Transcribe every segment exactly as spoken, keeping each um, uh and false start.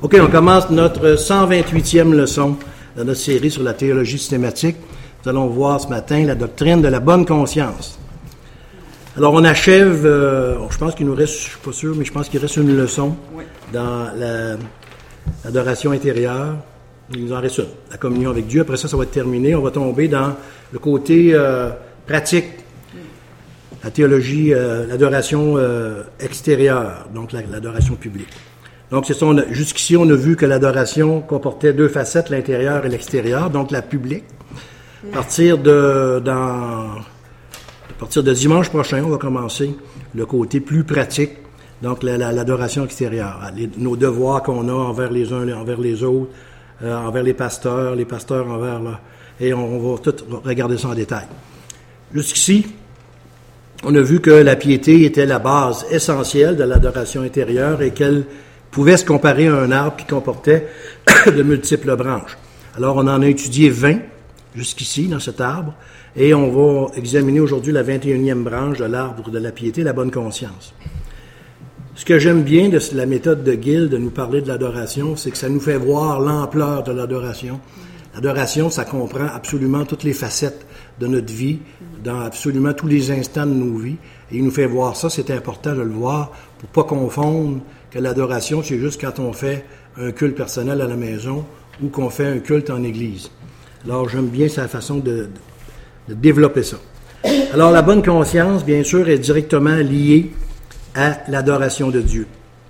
OK, on commence notre cent vingt-huitième leçon de notre série sur la théologie systématique. Nous allons voir ce matin la doctrine de la bonne conscience. Alors, on achève, euh, je pense qu'il nous reste, je ne suis pas sûr, mais je pense qu'il reste une leçon oui. dans la, l'adoration intérieure. Il nous en reste une, la communion avec Dieu. Après ça, ça va être terminé. On va tomber dans le côté euh, pratique, la théologie, euh, l'adoration euh, extérieure, donc la, l'adoration publique. Donc, c'est ça, on a, jusqu'ici, on a vu que l'adoration comportait deux facettes, l'intérieur et l'extérieur, donc la publique. À partir de, dans, à partir de dimanche prochain, on va commencer le côté plus pratique, donc la, la, l'adoration extérieure, les, nos devoirs qu'on a envers les uns, envers les autres, euh, envers les pasteurs, les pasteurs envers là, et on, on va tout regarder ça en détail. Jusqu'ici, on a vu que la piété était la base essentielle de l'adoration intérieure et qu'elle pouvait se comparer à un arbre qui comportait de multiples branches. Alors, on en a étudié vingt jusqu'ici dans cet arbre, et on va examiner aujourd'hui la vingt et unième branche de l'arbre de la piété, la bonne conscience. Ce que j'aime bien de la méthode de Gill de nous parler de l'adoration, c'est que ça nous fait voir l'ampleur de l'adoration. L'adoration, ça comprend absolument toutes les facettes de notre vie, dans absolument tous les instants de nos vies, et il nous fait voir ça, c'est important de le voir, pour pas confondre que l'adoration, c'est juste quand on fait un culte personnel à la maison ou qu'on fait un culte en église. Alors, j'aime bien sa façon de, de développer ça. Alors, la bonne conscience, bien sûr, est directement liée à l'adoration de Dieu.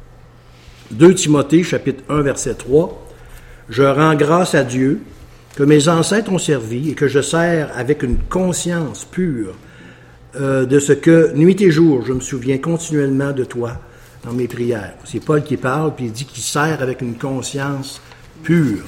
deux Timothée, chapitre un, verset trois. « Je rends grâce à Dieu que mes ancêtres ont servi et que je sers avec une conscience pure euh, de ce que, nuit et jour, je me souviens continuellement de toi dans mes prières. » C'est Paul qui parle, puis il dit qu'il sert avec une conscience pure.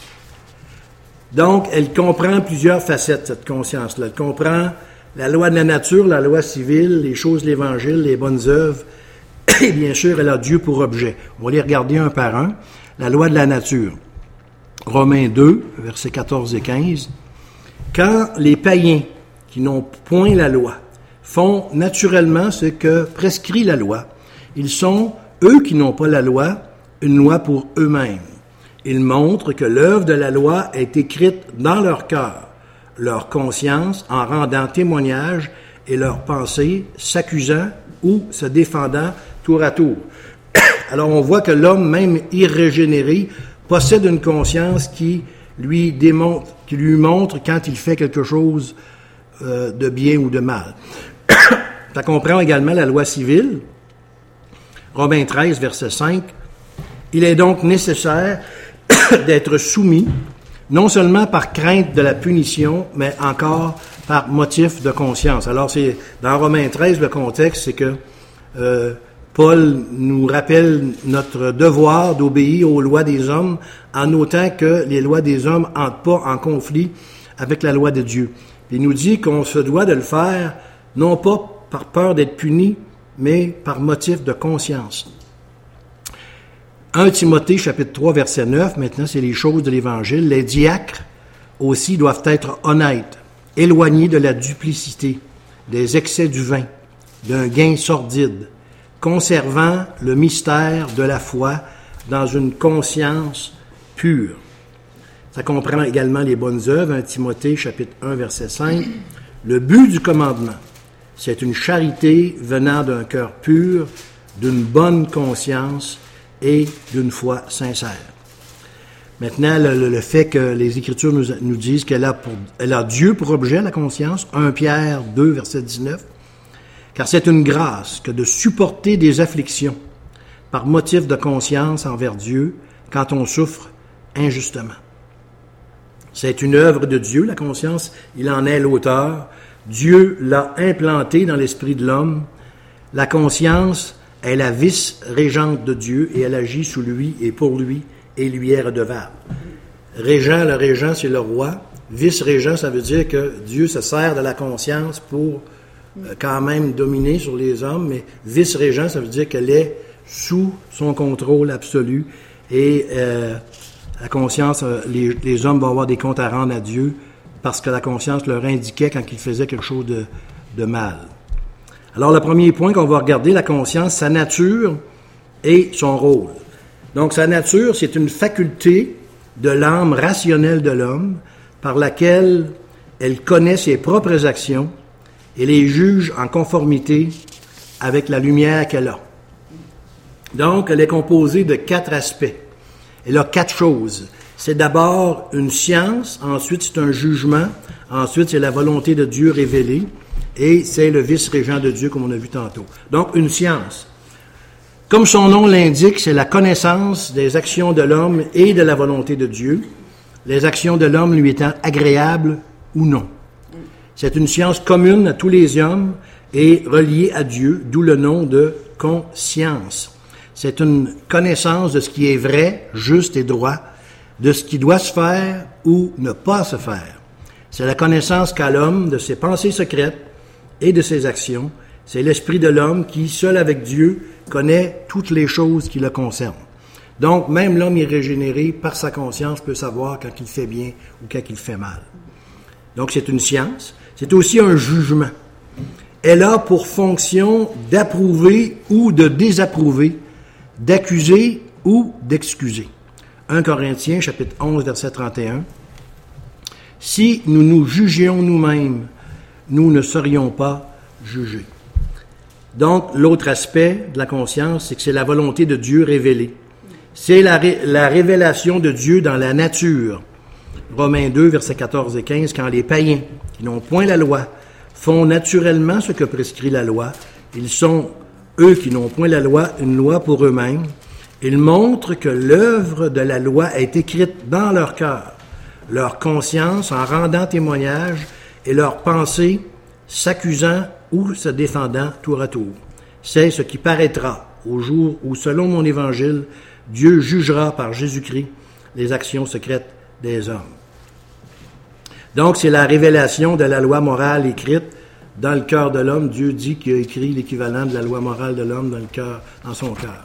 Donc, elle comprend plusieurs facettes, cette conscience-là. Elle comprend la loi de la nature, la loi civile, les choses de l'Évangile, les bonnes œuvres, et bien sûr, elle a Dieu pour objet. On va les regarder un par un. La loi de la nature. Romains deux, versets quatorze et quinze. « Quand les païens, qui n'ont point la loi, font naturellement ce que prescrit la loi, ils sont, eux qui n'ont pas la loi, une loi pour eux-mêmes. Ils montrent que l'œuvre de la loi est écrite dans leur cœur, leur conscience en rendant témoignage et leurs pensées s'accusant ou se défendant tour à tour. » Alors on voit que l'homme, même irrégénéré, possède une conscience qui lui démontre, qui lui montre quand il fait quelque chose euh, de bien ou de mal. Ça comprend également la loi civile. Romains treize, verset cinq. « Il est donc nécessaire d'être soumis, non seulement par crainte de la punition, mais encore par motif de conscience. » Alors, c'est dans Romains treize, le contexte, c'est que euh, Paul nous rappelle notre devoir d'obéir aux lois des hommes, en autant que les lois des hommes n'entrent pas en conflit avec la loi de Dieu. Il nous dit qu'on se doit de le faire, non pas par peur d'être puni, mais par motif de conscience. un Timothée, chapitre trois, verset neuf, maintenant c'est les choses de l'Évangile. Les diacres aussi doivent être honnêtes, éloignés de la duplicité, des excès du vin, d'un gain sordide, conservant le mystère de la foi dans une conscience pure. Ça comprend également les bonnes œuvres, un Timothée, chapitre un, verset cinq. Le but du commandement, c'est une charité venant d'un cœur pur, d'une bonne conscience et d'une foi sincère. Maintenant, le, le fait que les Écritures nous, nous disent qu'elle a, pour, elle a Dieu pour objet, la conscience, un Pierre deux, verset dix-neuf, car c'est une grâce que de supporter des afflictions par motif de conscience envers Dieu quand on souffre injustement. C'est une œuvre de Dieu, la conscience, il en est l'auteur. Dieu l'a implantée dans l'esprit de l'homme. La conscience est la vice-régente de Dieu et elle agit sous lui et pour lui et lui est redevable. Régent, le régent, c'est le roi. Vice-régent, ça veut dire que Dieu se sert de la conscience pour euh, quand même dominer sur les hommes, mais vice-régent, ça veut dire qu'elle est sous son contrôle absolu et euh, la conscience, euh, les, les hommes vont avoir des comptes à rendre à Dieu parce que la conscience leur indiquait quand ils faisaient quelque chose de, de mal. Alors, le premier point qu'on va regarder, la conscience, sa nature et son rôle. Donc, sa nature, c'est une faculté de l'âme rationnelle de l'homme par laquelle elle connaît ses propres actions et les juge en conformité avec la lumière qu'elle a. Donc, elle est composée de quatre aspects. Elle a quatre choses. C'est d'abord une science, ensuite c'est un jugement, ensuite c'est la volonté de Dieu révélée, et c'est le vice-régent de Dieu, comme on a vu tantôt. Donc, une science. Comme son nom l'indique, c'est la connaissance des actions de l'homme et de la volonté de Dieu, les actions de l'homme lui étant agréables ou non. C'est une science commune à tous les hommes et reliée à Dieu, d'où le nom de conscience. C'est une connaissance de ce qui est vrai, juste et droit, de ce qui doit se faire ou ne pas se faire. C'est la connaissance qu'a l'homme de ses pensées secrètes et de ses actions. C'est l'esprit de l'homme qui, seul avec Dieu, connaît toutes les choses qui le concernent. Donc, même l'homme irrégénéré, par sa conscience, peut savoir quand il fait bien ou quand il fait mal. Donc, c'est une science. C'est aussi un jugement. Elle a pour fonction d'approuver ou de désapprouver, d'accuser ou d'excuser. un Corinthiens, chapitre onze, verset trente et un. « Si nous nous jugions nous-mêmes, nous ne serions pas jugés. » Donc, l'autre aspect de la conscience, c'est que c'est la volonté de Dieu révélée. C'est la, ré, la révélation de Dieu dans la nature. Romains deux, versets quatorze et quinze, « Quand les païens, qui n'ont point la loi, font naturellement ce que prescrit la loi, ils sont, eux qui n'ont point la loi, une loi pour eux-mêmes. Ils montrent que l'œuvre de la loi est écrite dans leur cœur, leur conscience en rendant témoignage et leur pensée s'accusant ou se défendant tour à tour. C'est ce qui paraîtra au jour où, selon mon évangile, Dieu jugera par Jésus-Christ les actions secrètes des hommes. » Donc, c'est la révélation de la loi morale écrite dans le cœur de l'homme. Dieu dit qu'il a écrit l'équivalent de la loi morale de l'homme dans le cœur, dans son cœur.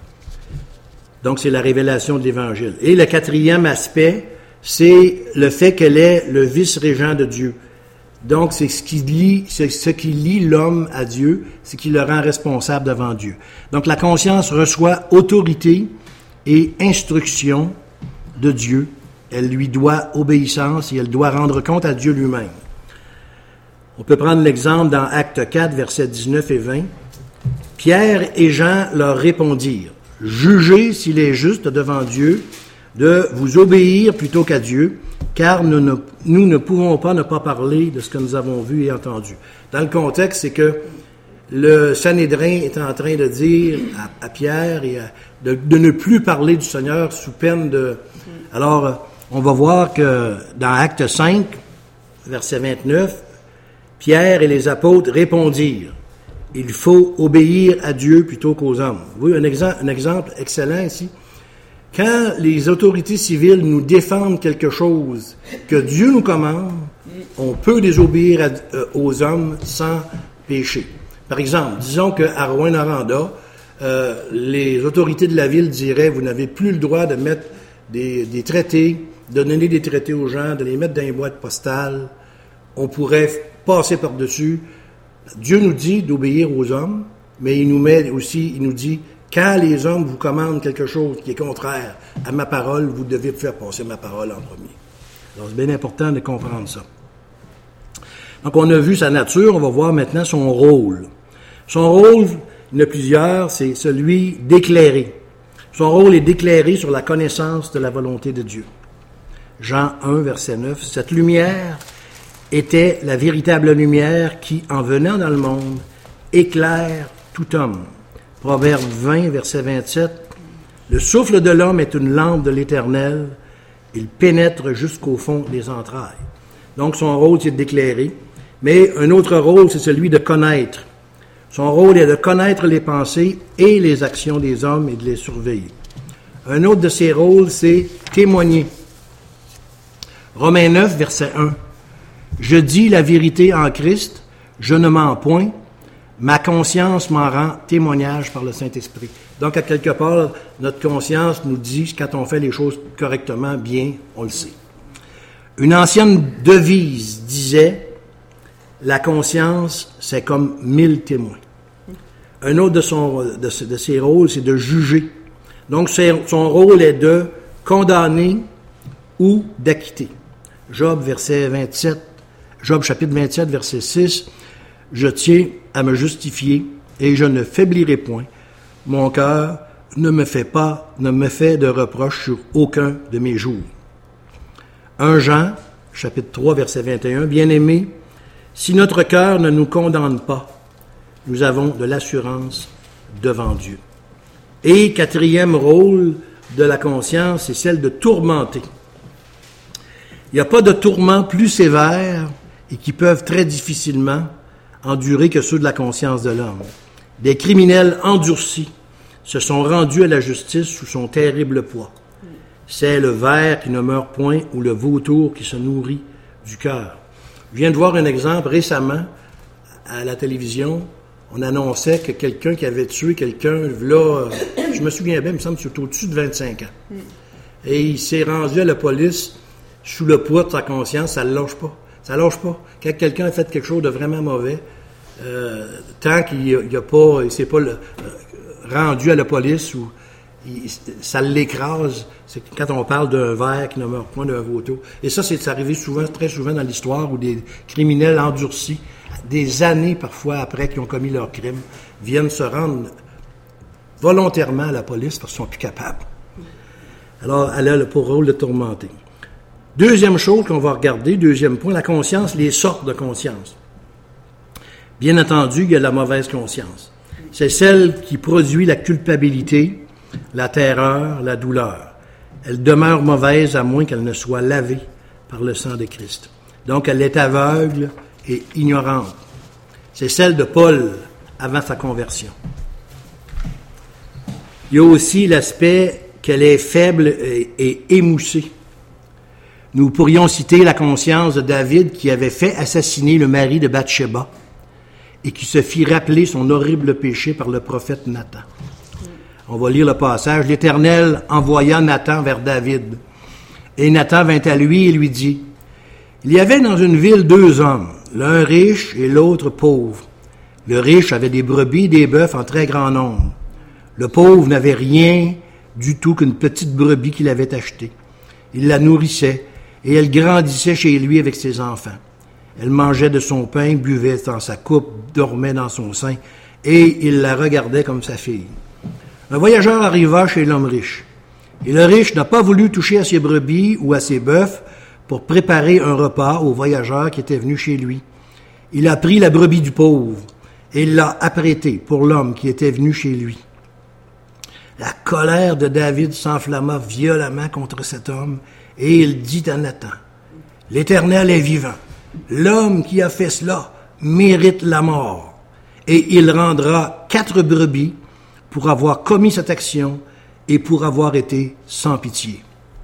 Donc, c'est la révélation de l'Évangile. Et le quatrième aspect, c'est le fait qu'elle est le vice-régent de Dieu. Donc, c'est ce qui lie, c'est ce qui lie l'homme à Dieu, c'est qui le rend responsable devant Dieu. Donc, la conscience reçoit autorité et instruction de Dieu. Elle lui doit obéissance et elle doit rendre compte à Dieu lui-même. On peut prendre l'exemple dans Acte quatre, versets dix-neuf et vingt. « Pierre et Jean leur répondirent. « Jugez s'il est juste devant Dieu de vous obéir plutôt qu'à Dieu, car nous ne, nous ne pouvons pas ne pas parler de ce que nous avons vu et entendu. » Dans le contexte, c'est que le Sanhédrin est en train de dire à, à Pierre et à, de, de ne plus parler du Seigneur sous peine de... Alors, on va voir que dans Acte cinq, verset vingt-neuf, Pierre et les apôtres répondirent. Il faut obéir à Dieu plutôt qu'aux hommes. Vous voyez un exemple, un exemple excellent ici. Quand les autorités civiles nous défendent quelque chose que Dieu nous commande, on peut désobéir à, euh, aux hommes sans péché. Par exemple, disons qu'à Rouyn-Noranda, euh, les autorités de la ville diraient, vous n'avez plus le droit de mettre des, des traités, de donner des traités aux gens, de les mettre dans les boîtes postales. On pourrait passer par-dessus. Dieu nous dit d'obéir aux hommes, mais il nous met aussi, il nous dit, quand les hommes vous commandent quelque chose qui est contraire à ma parole, vous devez faire passer ma parole en premier. Alors, c'est bien important de comprendre ça. Donc, on a vu sa nature, on va voir maintenant son rôle. Son rôle, il y en a plusieurs, c'est celui d'éclairer. Son rôle est d'éclairer sur la connaissance de la volonté de Dieu. Jean un, verset neuf, « Cette lumière était la véritable lumière qui, en venant dans le monde, éclaire tout homme. » Proverbe vingt, verset vingt-sept, « Le souffle de l'homme est une lampe de l'Éternel, il pénètre jusqu'au fond des entrailles. » Donc, son rôle, c'est d'éclairer. Mais un autre rôle, c'est celui de connaître. Son rôle est de connaître les pensées et les actions des hommes et de les surveiller. Un autre de ses rôles, c'est témoigner. Romains neuf, verset un. « Je dis la vérité en Christ, je ne mens point, ma conscience m'en rend témoignage par le Saint-Esprit. » Donc, à quelque part, notre conscience nous dit, quand on fait les choses correctement, bien, on le sait. Une ancienne devise disait, « La conscience, c'est comme mille témoins. » Un autre de, son, de, de ses rôles, c'est de juger. Donc, son rôle est de condamner ou d'acquitter. Job, verset vingt-sept, Job, chapitre vingt-sept, verset six, « Je tiens à me justifier et je ne faiblirai point. Mon cœur ne me fait pas, ne me fait de reproche sur aucun de mes jours. » premier Jean, chapitre trois, verset vingt et un, « Bien-aimés, si notre cœur ne nous condamne pas, nous avons de l'assurance devant Dieu. » Et quatrième rôle de la conscience, c'est celle de tourmenter. Il n'y a pas de tourments plus sévères et qui peuvent très difficilement endurer que ceux de la conscience de l'homme. Des criminels endurcis se sont rendus à la justice sous son terrible poids. C'est le ver qui ne meurt point ou le vautour qui se nourrit du cœur. Je viens de voir un exemple récemment à la télévision. On annonçait que quelqu'un qui avait tué quelqu'un, là, je me souviens bien, il me semble que c'était au-dessus de vingt-cinq ans. Et il s'est rendu à la police sous le poids de sa conscience, ça ne lâche pas. Ça ne lâche pas. Quand quelqu'un a fait quelque chose de vraiment mauvais, euh, tant qu'il n'a pas, il s'est pas le, euh, rendu à la police ou il, ça l'écrase, c'est quand on parle d'un ver qui ne meurt point, d'un vautour. Et ça, c'est arrivé souvent, très souvent dans l'histoire où des criminels endurcis, des années parfois après qu'ils ont commis leur crime, viennent se rendre volontairement à la police parce qu'ils sont plus capables. Alors, elle a le pour rôle de tourmenter. Deuxième chose qu'on va regarder, deuxième point, la conscience, les sortes de conscience. Bien entendu, il y a la mauvaise conscience. C'est celle qui produit la culpabilité, la terreur, la douleur. Elle demeure mauvaise à moins qu'elle ne soit lavée par le sang de Christ. Donc, elle est aveugle et ignorante. C'est celle de Paul avant sa conversion. Il y a aussi l'aspect qu'elle est faible et, et émoussée. Nous pourrions citer la conscience de David qui avait fait assassiner le mari de Bathsheba et qui se fit rappeler son horrible péché par le prophète Nathan. On va lire le passage. « L'Éternel envoya Nathan vers David. Et Nathan vint à lui et lui dit, « Il y avait dans une ville deux hommes, l'un riche et l'autre pauvre. Le riche avait des brebis et des bœufs en très grand nombre. Le pauvre n'avait rien du tout qu'une petite brebis qu'il avait achetée. Il la nourrissait et elle grandissait chez lui avec ses enfants. Elle mangeait de son pain, buvait dans sa coupe, dormait dans son sein, et il la regardait comme sa fille. Un voyageur arriva chez l'homme riche. Et le riche n'a pas voulu toucher à ses brebis ou à ses bœufs pour préparer un repas au voyageur qui était venu chez lui. Il a pris la brebis du pauvre et il l'a apprêtée pour l'homme qui était venu chez lui. La colère de David s'enflamma violemment contre cet homme et il dit à Nathan, « L'Éternel est vivant. L'homme qui a fait cela mérite la mort. Et il rendra quatre brebis pour avoir commis cette action et pour avoir été sans pitié. »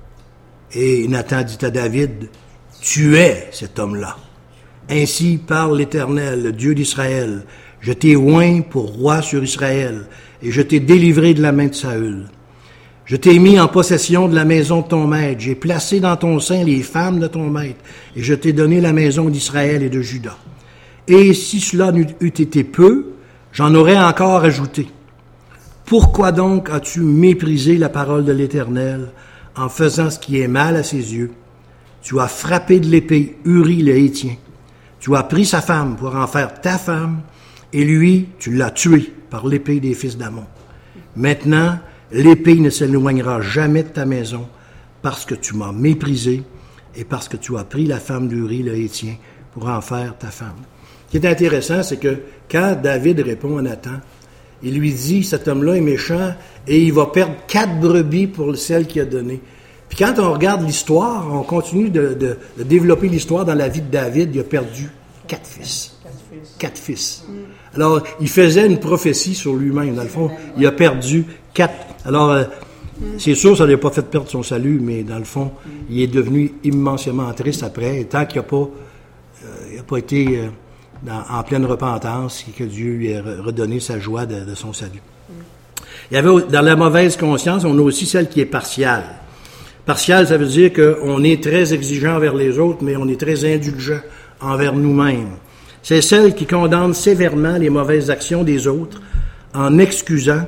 Et Nathan dit à David, « Tu es cet homme-là. Ainsi parle l'Éternel, le Dieu d'Israël. Je t'ai oint pour roi sur Israël, et je t'ai délivré de la main de Saül. Je t'ai mis en possession de la maison de ton maître. J'ai placé dans ton sein les femmes de ton maître, et je t'ai donné la maison d'Israël et de Juda. Et si cela n'eût été peu, j'en aurais encore ajouté. Pourquoi donc as-tu méprisé la parole de l'Éternel en faisant ce qui est mal à ses yeux? Tu as frappé de l'épée Uri le Hétien. Tu as pris sa femme pour en faire ta femme, et lui, tu l'as tué par l'épée des fils d'Ammon. Maintenant, l'épée ne s'éloignera jamais de ta maison, parce que tu m'as méprisé et parce que tu as pris la femme d'Uri le Hétien pour en faire ta femme. Ce qui est intéressant, c'est que quand David répond à Nathan, il lui dit, cet homme-là est méchant et il va perdre quatre brebis pour celle qu'il a donnée. Puis quand on regarde l'histoire, on continue de, de, de développer l'histoire dans la vie de David, il a perdu quatre fils. Quatre fils. Quatre fils. Mm. Alors, il faisait une prophétie sur lui-même. Dans le fond, il a perdu quatre. Alors, euh, mm. c'est sûr, ça ne lui a pas fait perdre son salut, mais dans le fond, mm. il est devenu immensément triste après. Et tant qu'il n'a pas, euh, il a pas été euh, dans, en pleine repentance et que Dieu lui a redonné sa joie de, de son salut. Mm. Il y avait, dans la mauvaise conscience, on a aussi celle qui est partiale. Partial, ça veut dire qu'on est très exigeant envers les autres, mais on est très indulgent envers nous-mêmes. C'est celle qui condamne sévèrement les mauvaises actions des autres en excusant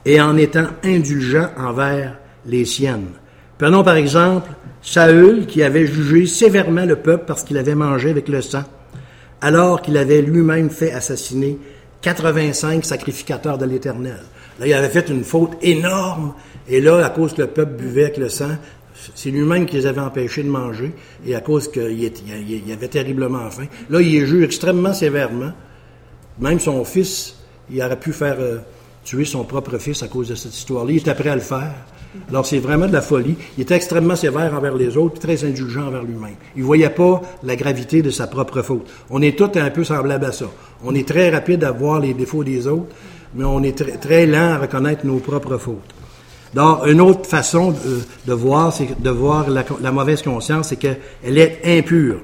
et en étant indulgent envers les siennes. Prenons par exemple Saül, qui avait jugé sévèrement le peuple parce qu'il avait mangé avec le sang, alors qu'il avait lui-même fait assassiner quatre-vingt-cinq sacrificateurs de l'Éternel. Là, il avait fait une faute énorme, et là, à cause que le peuple buvait avec le sang, c'est lui-même qui les avait empêchés de manger, et à cause qu'il il avait terriblement faim. Là, il est jugé extrêmement sévèrement. Même son fils, il aurait pu faire euh, tuer son propre fils à cause de cette histoire-là. Il était prêt à le faire. Alors, c'est vraiment de la folie. Il était extrêmement sévère envers les autres, très indulgent envers lui-même. Il ne voyait pas la gravité de sa propre faute. On est tous un peu semblables à ça. On est très rapide à voir les défauts des autres, mais on est très, très lent à reconnaître nos propres fautes. Donc, une autre façon de, de voir, c'est de voir la, la mauvaise conscience, c'est qu'elle est impure.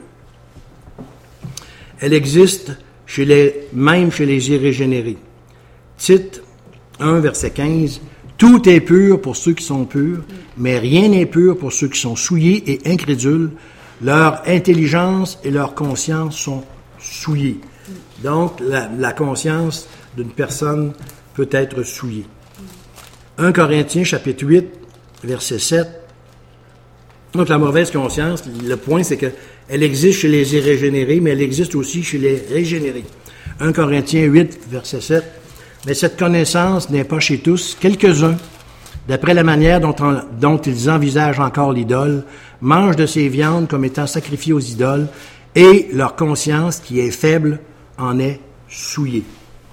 Elle existe chez les, même chez les irrégénérés. Tite un, verset quinze, « Tout est pur pour ceux qui sont purs, mais rien n'est pur pour ceux qui sont souillés et incrédules. Leur intelligence et leur conscience sont souillées. » Donc, la, la conscience d'une personne peut être souillée. un Corinthiens, chapitre huit, verset sept. Donc, la mauvaise conscience, le point, c'est qu'elle existe chez les irrégénérés, mais elle existe aussi chez les régénérés. un Corinthiens huit, verset sept. Mais cette connaissance n'est pas chez tous. Quelques-uns, d'après la manière dont, on, dont ils envisagent encore l'idole, mangent de ces viandes comme étant sacrifiées aux idoles, et leur conscience, qui est faible, en est souillée.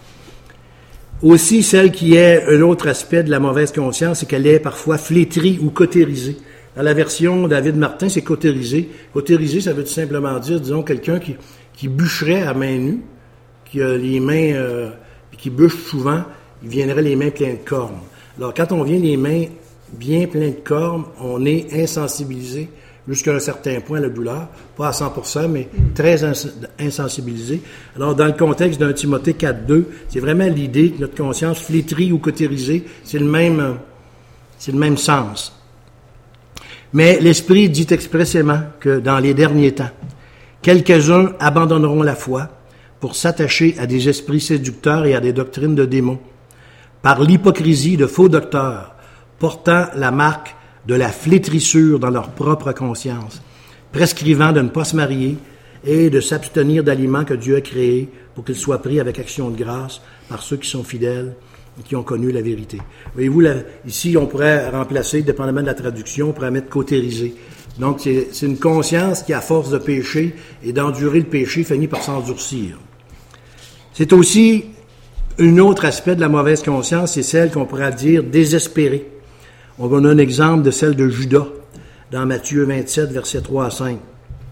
Aussi, celle qui est un autre aspect de la mauvaise conscience, c'est qu'elle est parfois flétrie ou cautérisée. Dans la version David Martin, c'est cautérisé. Cautérisé, ça veut tout simplement dire, disons, quelqu'un qui, qui bûcherait à main nue, qui a les mains, euh, qui bûche souvent, il viendrait les mains pleines de cornes. Alors, quand on vient les mains bien pleines de cornes, on est insensibilisé jusqu'à un certain point à la douleur, pas à cent pour cent, mais très ins- insensibilisé. Alors, dans le contexte d'un Timothée quatre deux, c'est vraiment l'idée que notre conscience flétrie ou cautérisée, c'est le même, c'est le même sens. Mais l'Esprit dit expressément que dans les derniers temps, quelques-uns abandonneront la foi pour s'attacher à des esprits séducteurs et à des doctrines de démons, par l'hypocrisie de faux docteurs, portant la marque de la flétrissure dans leur propre conscience, prescrivant de ne pas se marier et de s'abstenir d'aliments que Dieu a créés pour qu'ils soient pris avec action de grâce par ceux qui sont fidèles et qui ont connu la vérité. Voyez-vous, là, ici, on pourrait remplacer, dépendamment de la traduction, on pourrait mettre « cautérisé ». Donc, c'est, c'est une conscience qui, à force de pécher et d'endurer le péché, finit par s'endurcir. C'est aussi un autre aspect de la mauvaise conscience, c'est celle qu'on pourrait dire désespérée. On va donner un exemple de celle de Judas, dans Matthieu vingt-sept, versets trois à cinq.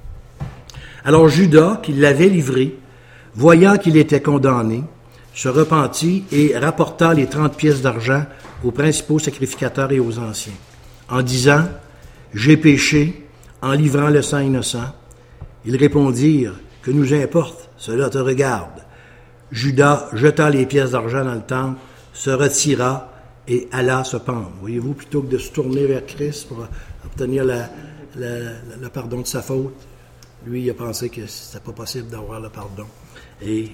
Alors Judas, qui l'avait livré, voyant qu'il était condamné, se repentit et rapporta les trente pièces d'argent aux principaux sacrificateurs et aux anciens, en disant « J'ai péché en livrant le sang innocent. » Ils répondirent « Que nous importe, cela te regarde. » Judas jeta les pièces d'argent dans le temple, se retira et alla se pendre. Voyez-vous, plutôt que de se tourner vers Christ pour obtenir la, la, la, le pardon de sa faute, lui, il a pensé que c'était pas possible d'avoir le pardon. Et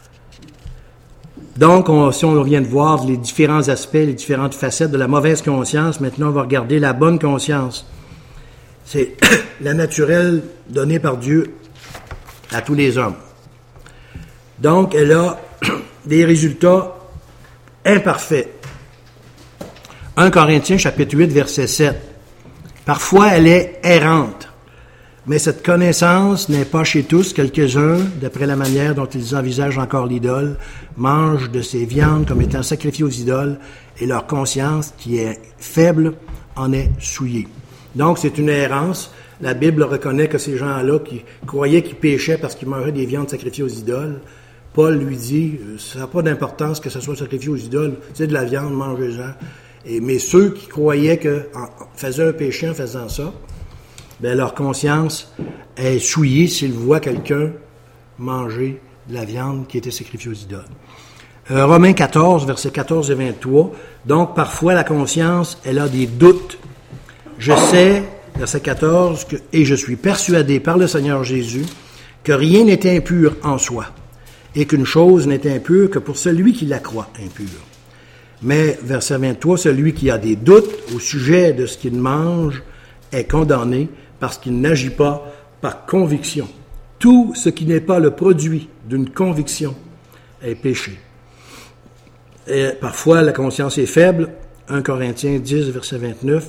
donc, on, si on vient de voir les différents aspects, les différentes facettes de la mauvaise conscience, maintenant on va regarder la bonne conscience. C'est la naturelle donnée par Dieu à tous les hommes. Donc, elle a des résultats imparfaits. un Corinthiens, chapitre huit, verset sept. Parfois, elle est errante, mais cette connaissance n'est pas chez tous. Quelques-uns, d'après la manière dont ils envisagent encore l'idole, mangent de ces viandes comme étant sacrifiées aux idoles, et leur conscience, qui est faible, en est souillée. Donc, c'est une errance. La Bible reconnaît que ces gens-là qui croyaient qu'ils péchaient parce qu'ils mangeaient des viandes sacrifiées aux idoles, Paul lui dit, ça n'a pas d'importance que ce soit sacrifié aux idoles, c'est de la viande, mangez-en. Et, mais ceux qui croyaient qu'ils faisaient un péché en faisant ça, ben leur conscience est souillée s'ils voient quelqu'un manger de la viande qui était sacrifiée aux idoles. Euh, Romains quatorze, versets quatorze et vingt-trois, donc parfois la conscience, elle a des doutes. Je sais, verset quatorze, que, et je suis persuadé par le Seigneur Jésus que rien n'est impur en soi, et qu'une chose n'est impure que pour celui qui la croit impure. Mais, verset vingt-trois, celui qui a des doutes au sujet de ce qu'il mange est condamné parce qu'il n'agit pas par conviction. Tout ce qui n'est pas le produit d'une conviction est péché. Et parfois, la conscience est faible. un Corinthiens dix, verset vingt-neuf.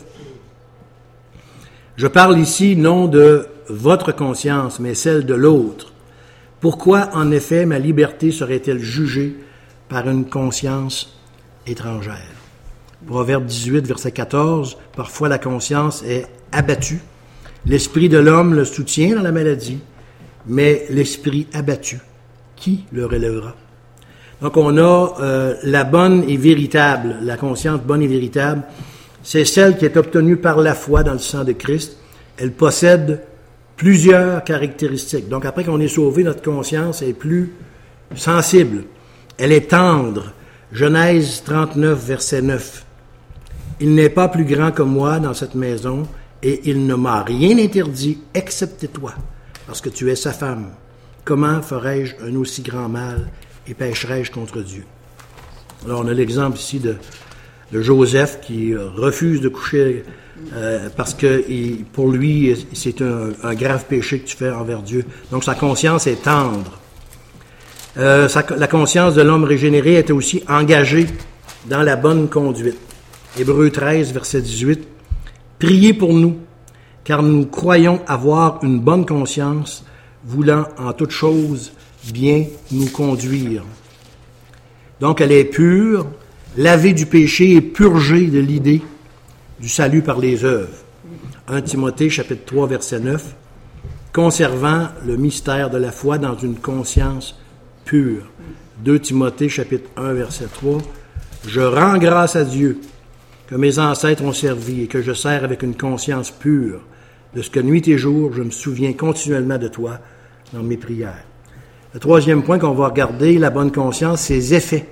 Je parle ici non de votre conscience, mais celle de l'autre. Pourquoi, en effet, ma liberté serait-elle jugée par une conscience étrangère? Proverbe dix-huit, verset quatorze. Parfois, la conscience est abattue. L'esprit de l'homme le soutient dans la maladie, mais l'esprit abattu, qui le relèvera? Donc, on a euh, la bonne et véritable, la conscience bonne et véritable, c'est celle qui est obtenue par la foi dans le sang de Christ. Elle possède plusieurs caractéristiques. Donc, après qu'on est sauvé, notre conscience est plus sensible. Elle est tendre. Genèse trente-neuf, verset neuf. Il n'est pas plus grand que moi dans cette maison, et il ne m'a rien interdit, excepté toi, parce que tu es sa femme. Comment ferais-je un aussi grand mal et pécherais-je contre Dieu? Alors, on a l'exemple ici de, de Joseph qui refuse de coucher euh, parce que il, pour lui, c'est un, un grave péché que tu fais envers Dieu. Donc, sa conscience est tendre. Euh, sa, la conscience de l'homme régénéré était aussi engagée dans la bonne conduite. Hébreux treize, verset dix-huit. Priez pour nous, car nous croyons avoir une bonne conscience, voulant en toutes choses bien nous conduire. Donc, elle est pure, lavée du péché et purgée de l'idée du salut par les œuvres. un Timothée, chapitre trois, verset neuf. Conservant le mystère de la foi dans une conscience pure. deux Timothée, chapitre un, verset trois. Je rends grâce à Dieu que mes ancêtres ont servi et que je sers avec une conscience pure, de ce que nuit et jour, je me souviens continuellement de toi dans mes prières. Le troisième point qu'on va regarder, la bonne conscience, ses effets.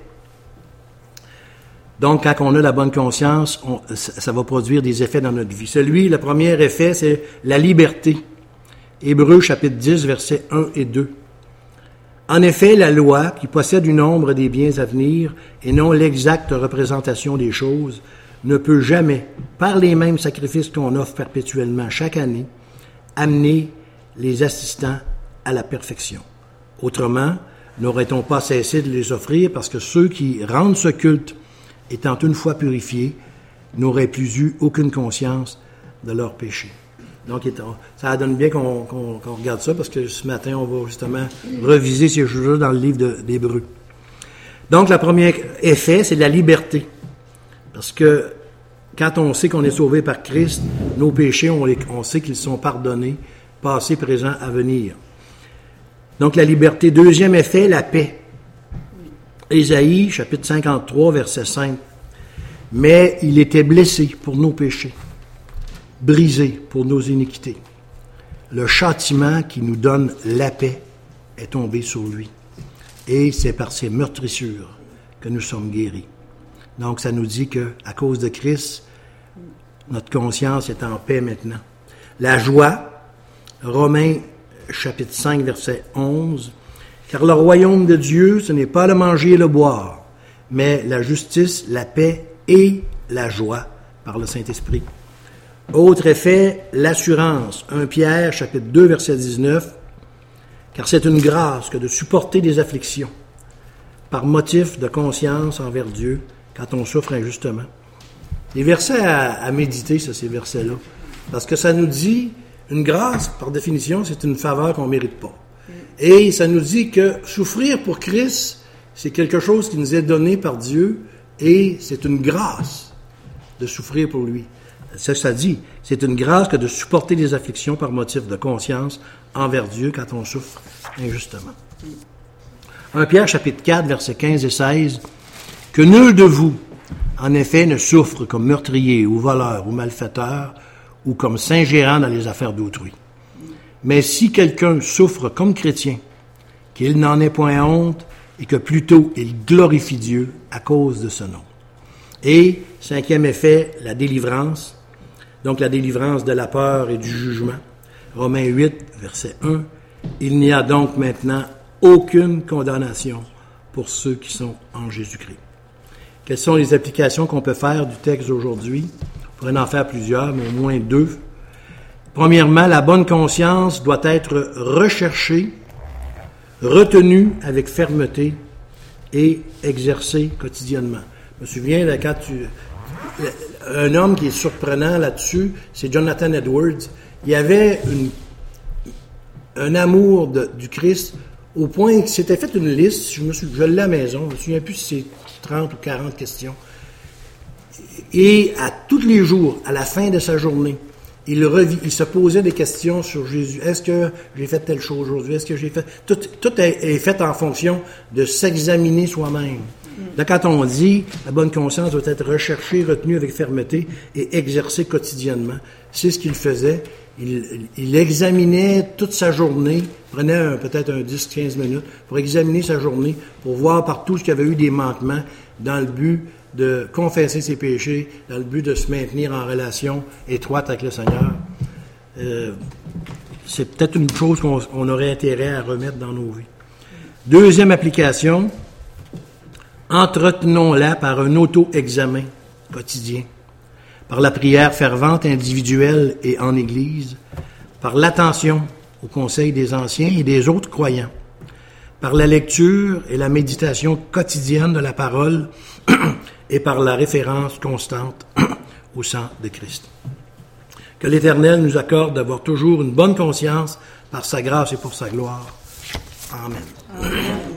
Donc, quand on a la bonne conscience, on, ça va produire des effets dans notre vie. Celui, le premier effet, c'est la liberté. Hébreux, chapitre dix, versets un et deux. En effet, la loi, qui possède une ombre des biens à venir et non l'exacte représentation des choses, ne peut jamais, par les mêmes sacrifices qu'on offre perpétuellement chaque année, amener les assistants à la perfection. Autrement, n'aurait-on pas cessé de les offrir parce que ceux qui rendent ce culte, étant une fois purifiés, n'auraient plus eu aucune conscience de leur péché. Donc, ça donne bien qu'on, qu'on, qu'on regarde ça parce que ce matin, on va justement reviser ces choses-là dans le livre de, d'Hébreux. Donc, le premier effet, c'est la liberté. Parce que quand on sait qu'on est sauvé par Christ, nos péchés, on, les, on sait qu'ils sont pardonnés, passé, présent, à venir. Donc la liberté. Deuxième effet, la paix. Ésaïe, chapitre cinquante-trois, verset cinq. Mais il était blessé pour nos péchés, brisé pour nos iniquités. Le châtiment qui nous donne la paix est tombé sur lui. Et c'est par ses meurtrissures que nous sommes guéris. Donc, ça nous dit que à cause de Christ, notre conscience est en paix maintenant. La joie, Romains chapitre cinq, verset onze. Car le royaume de Dieu, ce n'est pas le manger et le boire, mais la justice, la paix et la joie par le Saint-Esprit. Autre effet, l'assurance. un Pierre chapitre deux, verset dix-neuf. Car c'est une grâce que de supporter des afflictions par motif de conscience envers Dieu, quand on souffre injustement. Des versets à, à méditer, ça, ces versets-là. Parce que ça nous dit, une grâce, par définition, c'est une faveur qu'on ne mérite pas. Et ça nous dit que souffrir pour Christ, c'est quelque chose qui nous est donné par Dieu et c'est une grâce de souffrir pour lui. Ça, ça dit, c'est une grâce que de supporter des afflictions par motif de conscience envers Dieu quand on souffre injustement. un Pierre chapitre quatre, versets quinze et seize. Que nul de vous, en effet, ne souffre comme meurtrier ou voleur ou malfaiteur ou comme s'ingérant dans les affaires d'autrui. Mais si quelqu'un souffre comme chrétien, qu'il n'en ait point honte et que plutôt il glorifie Dieu à cause de ce nom. Et, cinquième effet, la délivrance. Donc la délivrance de la peur et du jugement. Romains huit, verset un. Il n'y a donc maintenant aucune condamnation pour ceux qui sont en Jésus-Christ. Quelles sont les applications qu'on peut faire du texte d'aujourd'hui? On pourrait en faire plusieurs, mais au moins deux. Premièrement, la bonne conscience doit être recherchée, retenue avec fermeté et exercée quotidiennement. Je me souviens, là, quand tu... Un homme qui est surprenant là-dessus, c'est Jonathan Edwards. Il avait une, un amour de, du Christ au point qu'il s'était fait une liste, je me suis, je l'ai à la maison, je ne me souviens plus si c'est trente ou quarante questions. Et à tous les jours, à la fin de sa journée, il, revit, il se posait des questions sur Jésus. Est-ce que j'ai fait telle chose aujourd'hui? Est-ce que j'ai fait... Tout, tout est, est fait en fonction de s'examiner soi-même. Là, quand on dit la bonne conscience doit être recherchée, retenue avec fermeté et exercée quotidiennement, c'est ce qu'il faisait. Il, il examinait toute sa journée, prenait un, peut-être un dix à quinze minutes pour examiner sa journée, pour voir partout ce qu'il y avait eu des manquements dans le but de confesser ses péchés, dans le but de se maintenir en relation étroite avec le Seigneur. Euh, c'est peut-être une chose qu'on on aurait intérêt à remettre dans nos vies. Deuxième application, entretenons-la par un auto-examen quotidien, par la prière fervente individuelle et en Église, par l'attention au conseil des anciens et des autres croyants, par la lecture et la méditation quotidienne de la parole et par la référence constante au sang de Christ. Que l'Éternel nous accorde d'avoir toujours une bonne conscience par sa grâce et pour sa gloire. Amen. Amen.